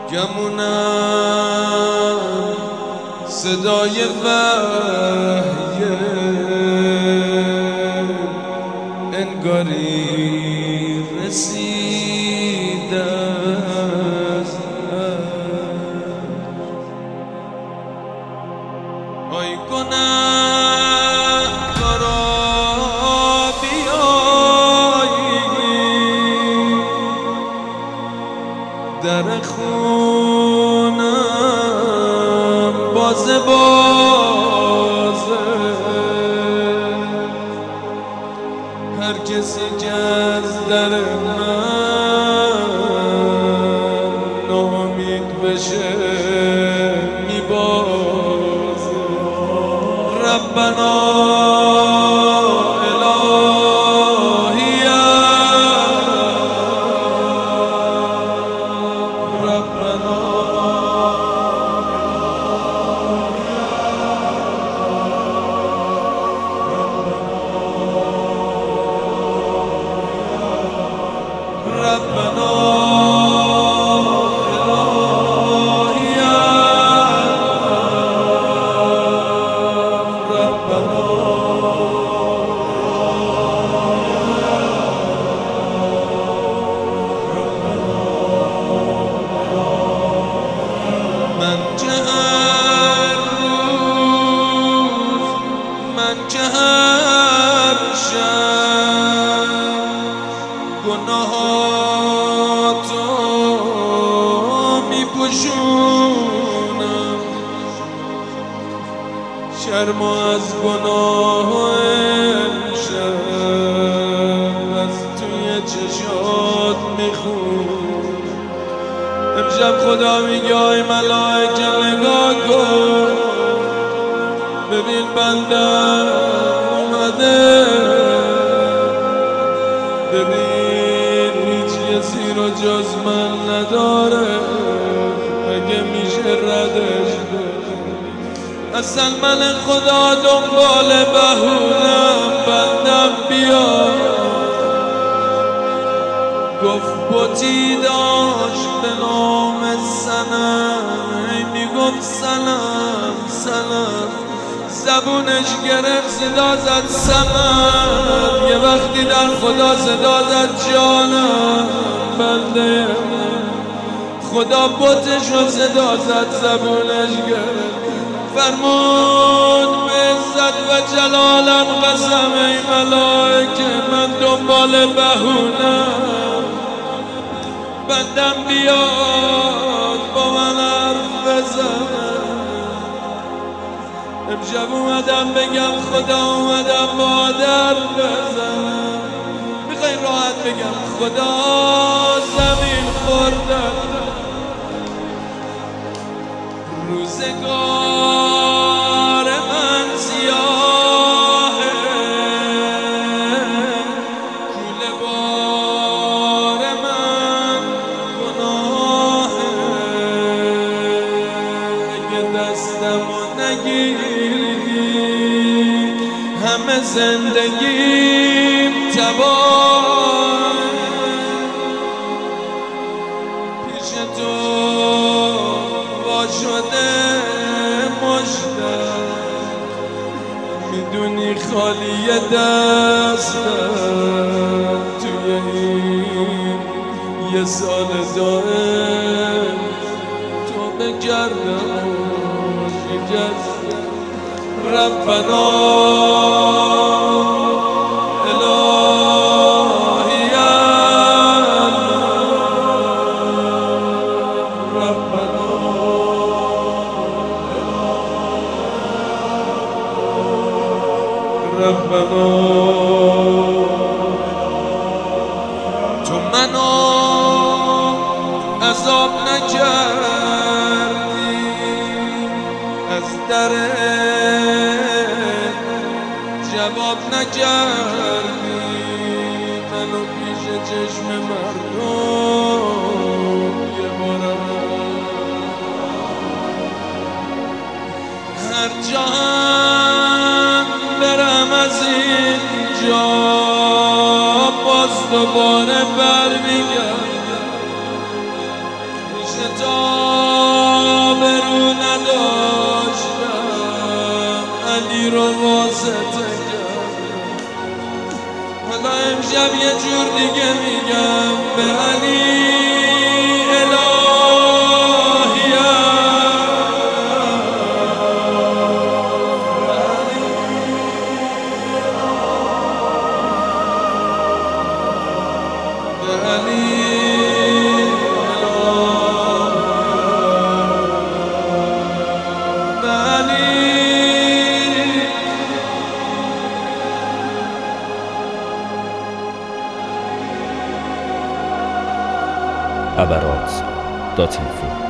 گمونم صدای وحی انگاری رسیده است. آی گنه‌کارا بیایید در خونم بازه هر کسی که از در من ناامید بشه میبازه. ربنا من که هر شب گناهاتو میپوشونم، شرم از گناه امشب از توی چشات میخونم. امشب خدا میگه آی ملائکه نگاه کن، ببین بندم اومده، ببین هیچ کسی رو جز من نداره، اگه میشه ردش کن. اصلا من خدا دنبال بهونم، بندم بیاد. گفت بتی داشت به نام سنم، میگفت سلام سلام، زبونش گرفت صدا زد سمن. یه وقتی در خدا صدا زد جانم بنده، خدا بتش رو صدا زد زبونش گرفت، فرمود به عزت و جلالم قسم ای ملائکه من دنبال بهونم، بندم بیاد با من حرف بزنه. امشب اومدم بگم خدا اومدم با در بزنم، میخوای راحت بگم خدا زمین خوردم. روزگار من سیاهه، کوله بار من گناهه، اگه دستمو نگیری همه زندگیم تباه. پیش تو وا شده مشتم، میدونی خالی دستم توی این یه سال داره تو بگردم شکست. ربنا الهی ربنا ربنا تو منو عذاب نکردی، از در جواب نکردی، منو پیش چشم مردم یه بارم هر جان برم از اینجا باز دوباره برمیگردم پیش تو. علی رو واسطه کردم. حالا امشب یه جور دیگه میگم به علی abarot.info